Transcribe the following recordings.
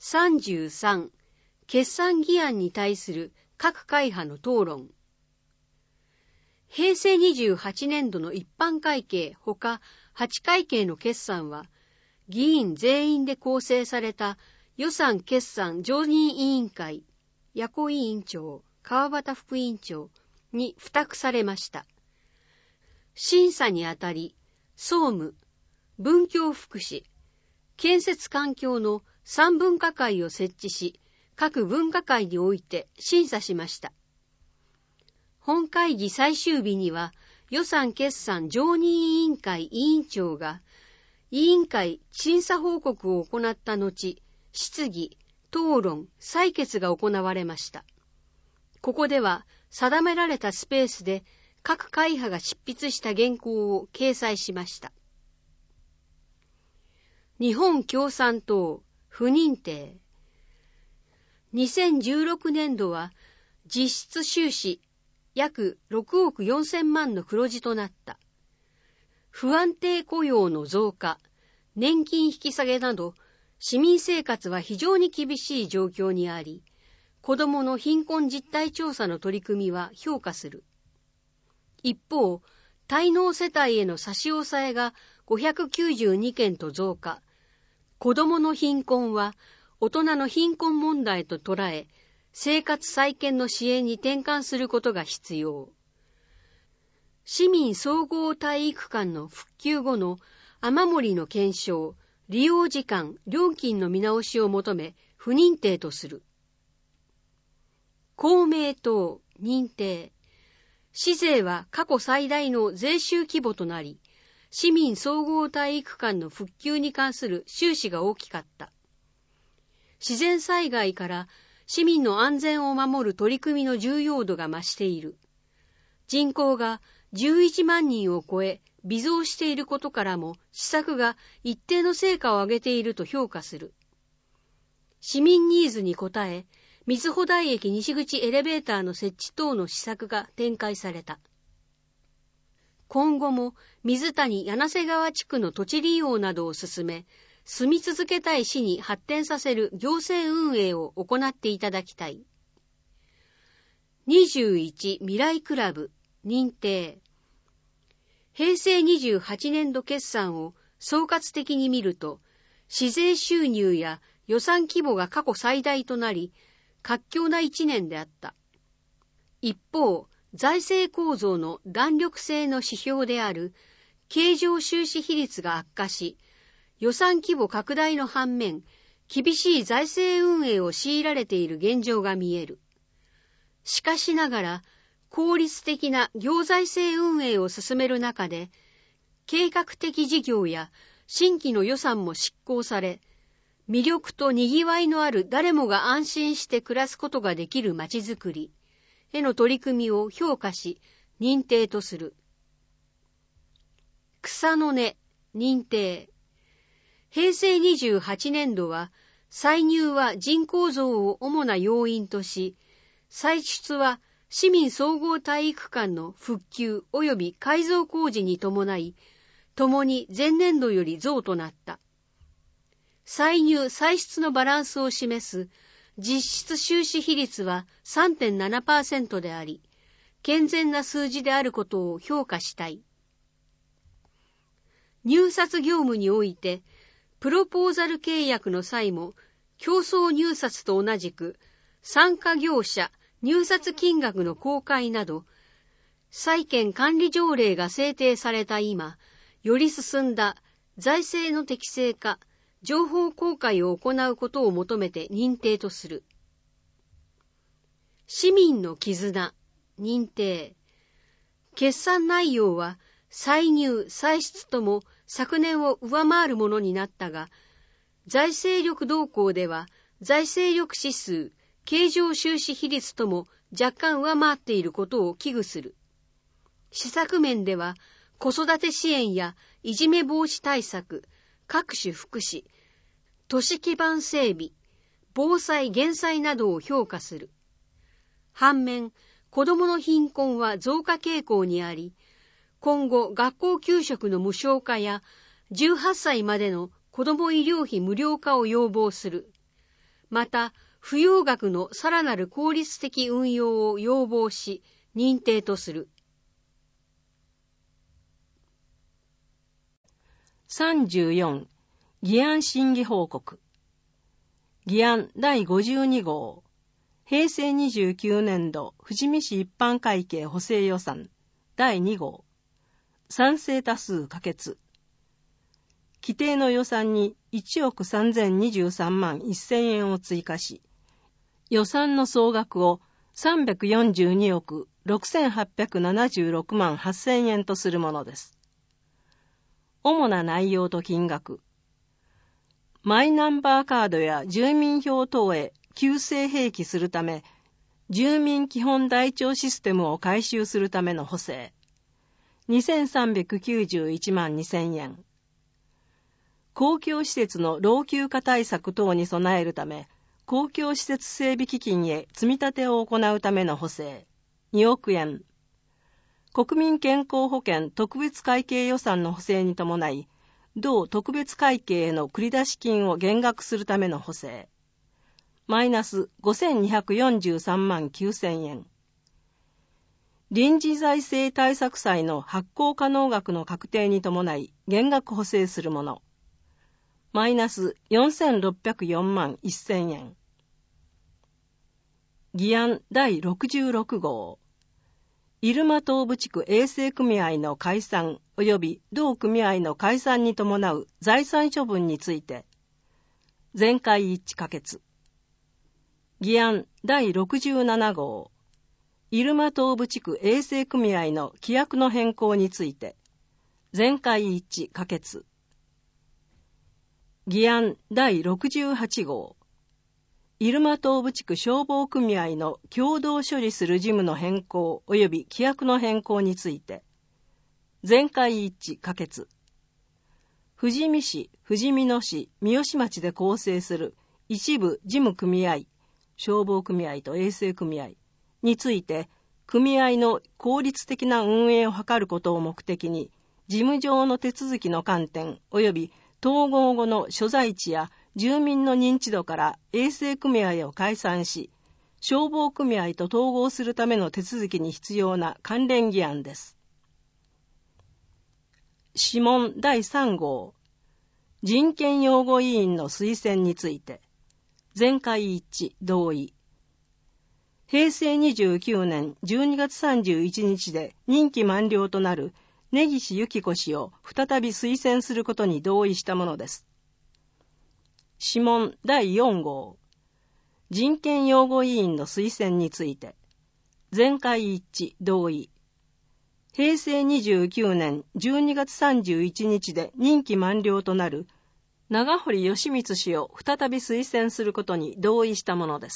33、決算議案に対する各会派の討論。平成28年度の一般会計ほか8会計の決算は、議員全員で構成された予算決算常任委員会、矢古委員長、川端副委員長に付託されました。審査にあたり、総務、文教福祉、建設環境の3分科会を設置し、各分科会において審査しました。本会議最終日には、予算決算常任委員会委員長が、委員会審査報告を行った後、質疑、討論、採決が行われました。ここでは、定められたスペースで、各会派が執筆した原稿を掲載しました。日本共産党不認定。2016年度は実質収支約6億4千万の黒字となった。不安定雇用の増加、年金引き下げなど市民生活は非常に厳しい状況にあり、子どもの貧困実態調査の取り組みは評価する。一方、滞納世帯への差し押さえが592件と増加。子どもの貧困は大人の貧困問題と捉え、生活再建の支援に転換することが必要。市民総合体育館の復旧後の雨漏りの検証、利用時間、料金の見直しを求め、不認定とする。公明党認定。市税は過去最大の税収規模となり、市民総合体育館の復旧に関する収支が大きかった。自然災害から市民の安全を守る取り組みの重要度が増している。人口が11万人を超え微増していることからも施策が一定の成果を上げていると評価する。市民ニーズに応え、瑞穂台駅西口エレベーターの設置等の施策が展開された。今後も水谷柳瀬川地区の土地利用などを進め、住み続けたい市に発展させる行政運営を行っていただきたい。21未来クラブ認定。平成28年度決算を総括的に見ると、市税収入や予算規模が過去最大となり、活況な一年であった。一方、財政構造の弾力性の指標である経常収支比率が悪化し、予算規模拡大の反面、厳しい財政運営を強いられている現状が見える。しかしながら、効率的な行財政運営を進める中で、計画的事業や新規の予算も執行され、魅力と賑わいのある誰もが安心して暮らすことができるまちづくりへの取り組みを評価し、認定とする。草の根、認定。平成28年度は、歳入は人口増を主な要因とし、歳出は市民総合体育館の復旧及び改造工事に伴い、ともに前年度より増となった。歳入歳出のバランスを示す実質収支比率は 3.7% であり、健全な数字であることを評価したい。入札業務において、プロポーザル契約の際も、競争入札と同じく、参加業者、入札金額の公開など、債権管理条例が制定された今、より進んだ財政の適正化、情報公開を行うことを求めて認定とする。市民の絆、認定。決算内容は、歳入、歳出とも昨年を上回るものになったが、財政力動向では、財政力指数、経常収支比率とも若干上回っていることを危惧する。施策面では、子育て支援やいじめ防止対策、各種福祉、都市基盤整備、防災減災などを評価する。反面、子どもの貧困は増加傾向にあり、今後学校給食の無償化や18歳までの子ども医療費無料化を要望する。 また、扶養額のさらなる効率的運用を要望し、認定とする。 34. 議案審議報告。議案第52号。平成29年度富士見市一般会計補正予算第2号。賛成多数可決。規定の予算に1億3023万1000円を追加し、予算の総額を342億6876万8000円とするものです。主な内容と金額。マイナンバーカードや住民票等へ旧正併記するため、住民基本台帳システムを改修するための補正。2391万2000円。公共施設の老朽化対策等に備えるため、公共施設整備基金へ積み立てを行うための補正。2億円。国民健康保険特別会計予算の補正に伴い、同特別会計への繰出金を減額するための補正。マイナス5243万9000円。臨時財政対策債の発行可能額の確定に伴い減額補正するもの。マイナス4604万1000円。議案第66号。入間東部地区衛生組合の解散及び同組合の解散に伴う財産処分について、全会一致可決。議案第67号。入間東部地区衛生組合の規約の変更について、全会一致可決。議案第68号。入間東部地区消防組合の共同処理する事務の変更及び規約の変更について、全会一致可決。富士見市、富士見野市、三芳町で構成する一部事務組合、消防組合と衛生組合について、組合の効率的な運営を図ることを目的に、事務上の手続きの観点及び統合後の所在地や住民の認知度から衛生組合を解散し、消防組合と統合するための手続きに必要な関連議案です。諮問第3号。人権擁護委員の推薦について、全会一致同意。平成29年12月31日で任期満了となる根岸由紀子氏を再び推薦することに同意したものです。諮問第4号。人権擁護委員の推薦について、全会一致同意。平成29年12月31日で任期満了となる長堀義光氏を再び推薦することに同意したものです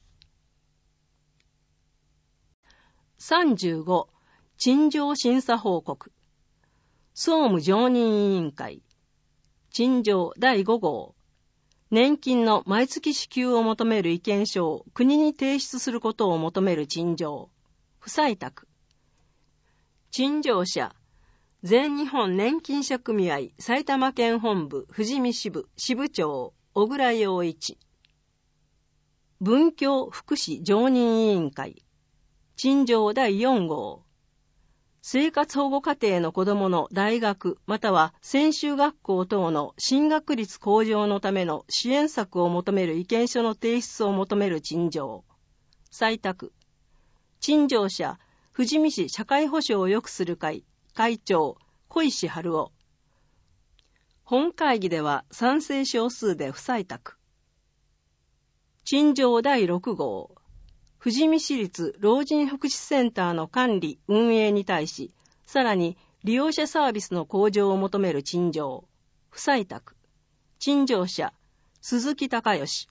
。35. 陳情審査報告。総務常任委員会。陳情第5号。年金の毎月支給を求める意見書を国に提出することを求める陳情。不採択。陳情者、全日本年金者組合埼玉県本部富士見支部支部長小倉洋一。文教福祉常任委員会。陳情第4号。生活保護家庭の子どもの大学または専修学校等の進学率向上のための支援策を求める意見書の提出を求める陳情。採択。陳情者、富士見市社会保障を良くする会会長小石春夫。本会議では賛成少数で不採択。陳情第6号。富士見市立老人福祉センターの管理・運営に対し、さらに利用者サービスの向上を求める陳情。不採択。陳情者、鈴木孝義。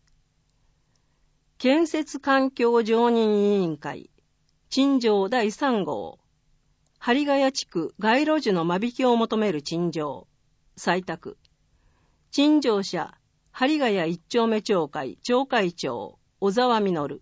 建設環境常任委員会。陳情第3号。針ヶ谷地区街路樹の間引きを求める陳情。採択。陳情者、針ヶ谷一丁目町会町会長、小沢実。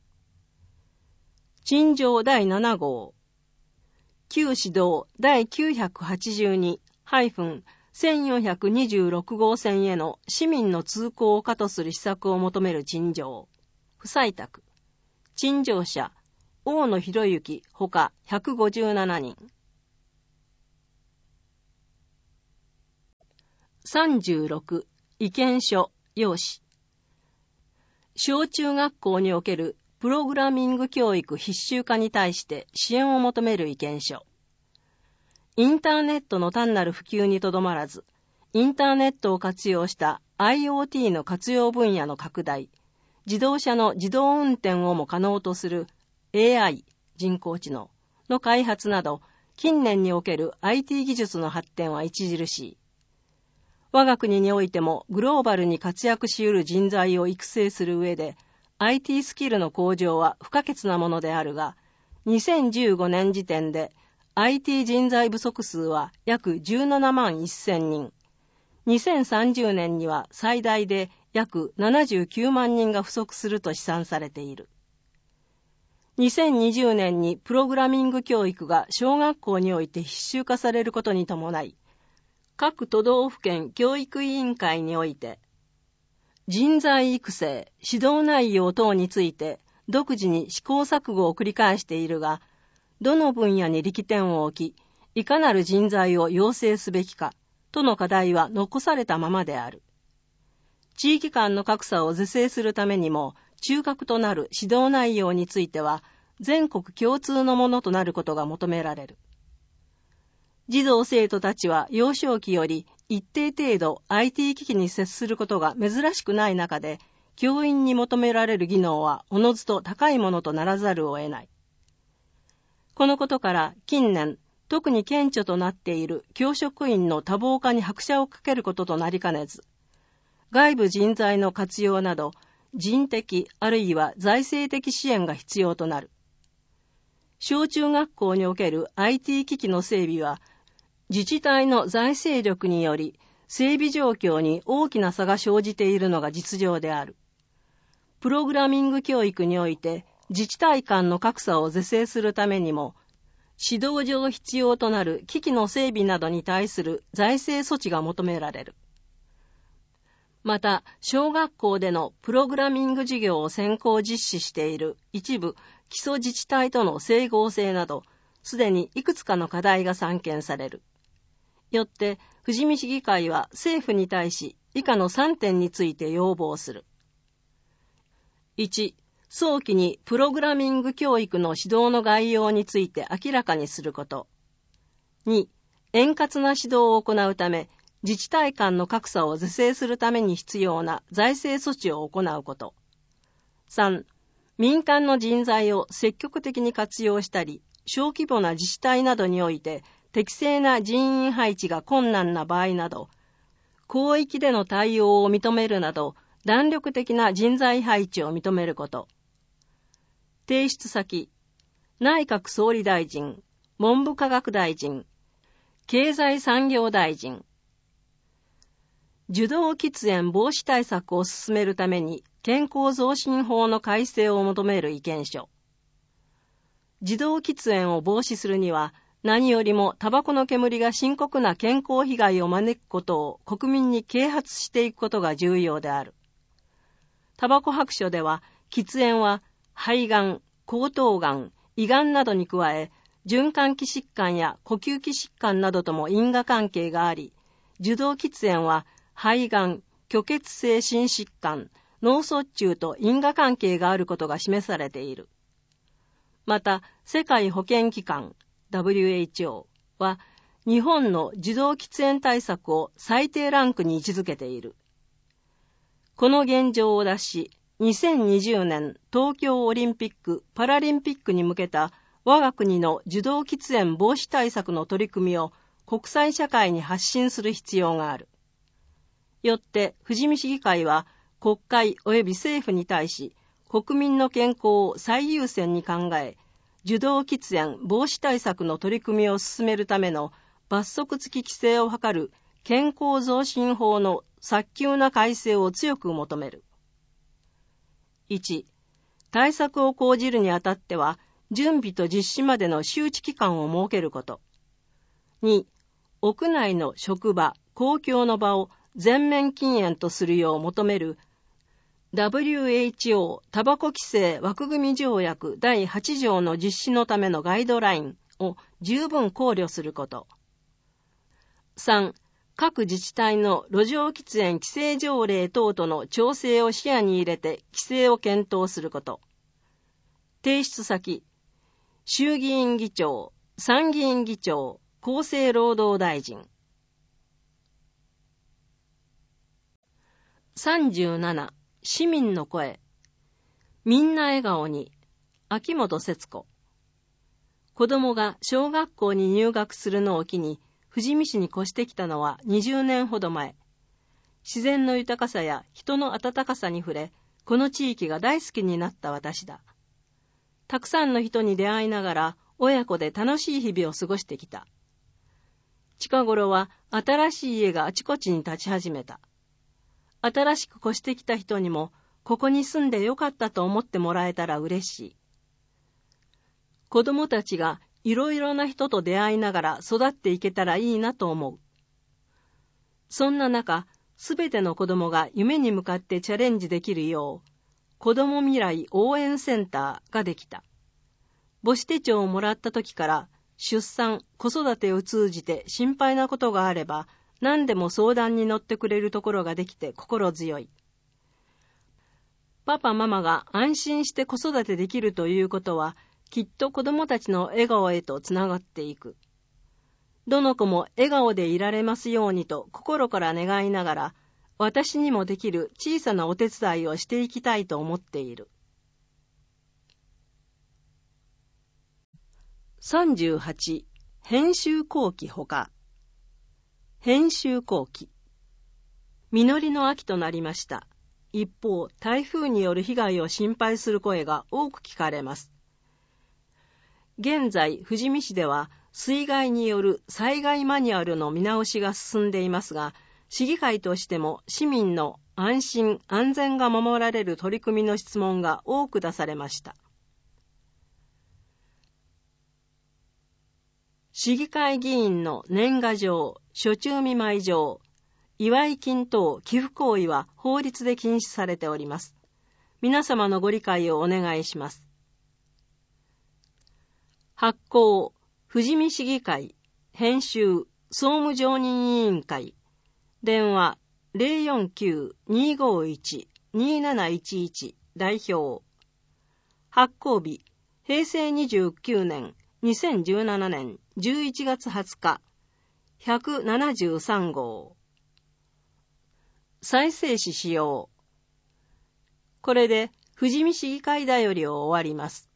陳情第7号。旧指導第 982-3 1426号線への市民の通行を可とする施策を求める陳情。不採択。陳情者、大野博之ほか157人。36、意見書、要旨。小中学校におけるプログラミング教育必修化に対して支援を求める意見書。インターネットの単なる普及にとどまらず、インターネットを活用した IoT の活用分野の拡大、自動車の自動運転をも可能とする AI、人工知能の開発など、近年における IT 技術の発展は著しい。我が国においてもグローバルに活躍し得る人材を育成する上で、IT スキルの向上は不可欠なものであるが、2015年時点で IT 人材不足数は約17万1000人。2030年には最大で約79万人が不足すると試算されている。2020年にプログラミング教育が小学校において必修化されることに伴い、各都道府県教育委員会において、人材育成、指導内容等について独自に試行錯誤を繰り返しているが、どの分野に力点を置き、いかなる人材を養成すべきか、との課題は残されたままである。地域間の格差を是正するためにも、中核となる指導内容については、全国共通のものとなることが求められる。児童生徒たちは幼少期より一定程度 IT 機器に接することが珍しくない中で、教員に求められる技能はおのずと高いものとならざるを得ない。このことから近年、特に顕著となっている教職員の多忙化に拍車をかけることとなりかねず、外部人材の活用など人的あるいは財政的支援が必要となる。小中学校における IT 機器の整備は、自治体の財政力により整備状況に大きな差が生じているのが実情である。プログラミング教育において自治体間の格差を是正するためにも、指導上必要となる機器の整備などに対する財政措置が求められる。また、小学校でのプログラミング授業を先行実施している一部基礎自治体との整合性など、すでにいくつかの課題が散見される。よって、富士見市議会は政府に対し以下の3点について要望する。1、早期にプログラミング教育の指導の概要について明らかにすること。2、円滑な指導を行うため、自治体間の格差を是正するために必要な財政措置を行うこと。3、民間の人材を積極的に活用したり、小規模な自治体などにおいて適正な人員配置が困難な場合など、広域での対応を認めるなど、弾力的な人材配置を認めること。提出先、内閣総理大臣、文部科学大臣、経済産業大臣。受動喫煙防止対策を進めるために健康増進法の改正を求める意見書。受動喫煙を防止するには、何よりもタバコの煙が深刻な健康被害を招くことを国民に啓発していくことが重要である。タバコ白書では、喫煙は肺がん、喉頭がん、胃がんなどに加え、循環器疾患や呼吸器疾患などとも因果関係があり、受動喫煙は肺がん、虚血性心疾患、脳卒中と因果関係があることが示されている。また、世界保健機関 WHO は日本の受動喫煙対策を最低ランクに位置づけている。この現状を脱し、2020年東京オリンピック・パラリンピックに向けた我が国の受動喫煙防止対策の取り組みを国際社会に発信する必要がある。よって富士見市議会は国会及び政府に対し国民の健康を最優先に考え、受動喫煙防止対策の取り組みを進めるための罰則付き規制を図る健康増進法の早急な改正を強く求める。1、対策を講じるにあたっては、準備と実施までの周知期間を設けること。2、屋内の職場、 公共の場を全面禁煙とするよう求める WHO タバコ規制枠組条約第8条の実施のためのガイドラインを十分考慮すること。3. 各自治体の路上喫煙規制条例等との調整を視野に入れて規制を検討すること。提出先、衆議院議長、参議院議長、厚生労働大臣。37. 市民の声。みんな笑顔に。秋元節子。子供が小学校に入学するのを機に、富士見市に越してきたのは20年ほど前。自然の豊かさや人の温かさに触れ、この地域が大好きになった私だ。たくさんの人に出会いながら、親子で楽しい日々を過ごしてきた。近頃は新しい家があちこちに立ち始めた。新しく越してきた人にも、ここに住んでよかったと思ってもらえたら嬉しい。子供たちがいろいろな人と出会いながら育っていけたらいいなと思う。そんな中、すべての子供が夢に向かってチャレンジできるよう、子供未来応援センターができた。母子手帳をもらった時から、出産、子育てを通じて心配なことがあれば、何でも相談に乗ってくれるところができて心強い。パパママが安心して子育てできるということは、きっと子供たちの笑顔へとつながっていく。どの子も笑顔でいられますようにと心から願いながら、私にもできる小さなお手伝いをしていきたいと思っている。38. 編集後期ほか。編集後期。実りの秋となりました。一方、台風による被害を心配する声が多く聞かれます。現在、富士見市では水害による災害マニュアルの見直しが進んでいますが、市議会としても市民の安心・安全が守られる取り組みの質問が多く出されました。市議会議員の年賀状、暑中見舞い状、祝い金等寄付行為は法律で禁止されております。皆様のご理解をお願いします。発行、富士見市議会、編集、総務常任委員会、電話 049-251-2711 代表。発行日、平成29年、2017年11月20日、173号。再生紙使用。これで富士見市議会だよりを終わります。